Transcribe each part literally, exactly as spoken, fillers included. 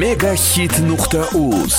Megahit nuqta uz.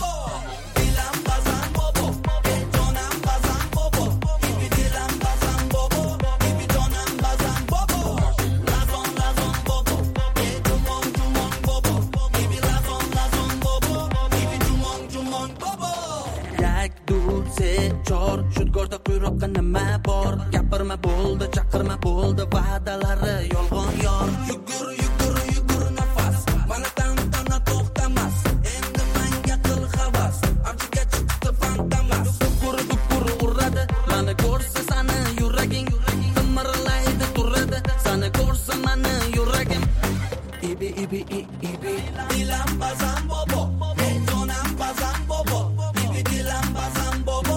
Shudgorda quyruqqa nima bor? Gapirma bo'ldi, chaqirma bo'ldi, va'dalari yolg'on yor. Yugur, yugur, yugur nafas, mana tantana to'xtamas. Endi menga qil havas, avjiga chiqdi fantamas. Yugur, yugur uradi, mana ko'rsa sani yuraging, qimirlaydi turadi, sani ko'rsa mani yuragim. Ibi, ibi, ibi, dilam bazam bobo, jonam bazam bobo, ibi dilam bazam bobo.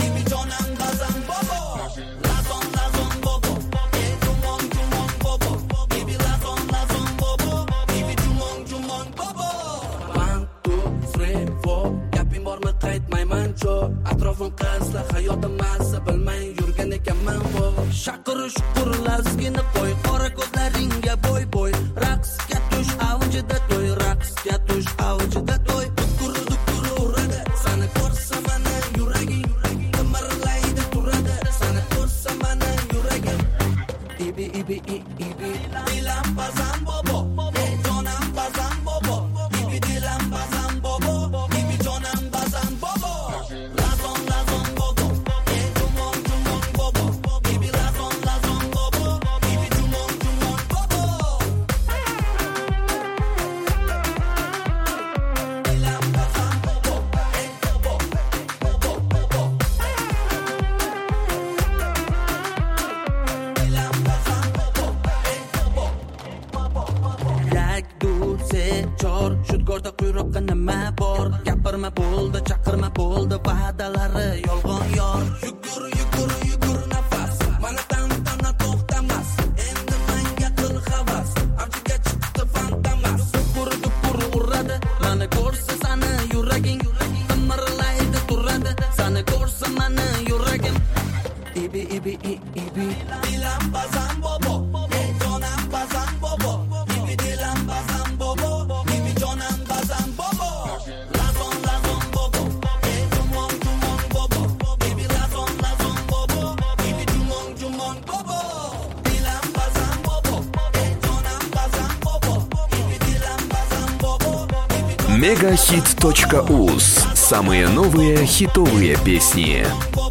Atrofim qasla, hayotim mazza bilmay yurgan ekanman vo. Shaqirish qurlazgini qo'y, qora ko'zlaringga boy boy. Raqsga tush avjida to'y, raqsga tush avjida to'y. Dukur dukur uradi, sani ko'rsa mani yuraging, qimirlaydi turadi, sani ko'rsa mani yuragim. Ibi ibi ibi, dilam bazam bobo, jonam bazam bobo, ibi dilam bazam bobo, ibi jonam bazam bobo. Shudgorda quyruqqa nima bor? Gapirma bo'ldi, chaqirma bo'ldi, va'dalari yolg'on yor. Yugur, yugur, yugur nafas, mana tantana to'xtamas. Endi menga qil havas, avjiga chiqdi fantamas. Yugur, yugur uradi, mana ko'rsa sani yuraging, qimirlaydi turadi, sani ko'rsa mani yuragim. Ibi, ibi, ibi, dilam bazam bobo, jonam bazam bobo, ibi dilam bazam bobo. Megahit точка уз. Самые новые хитовые песни.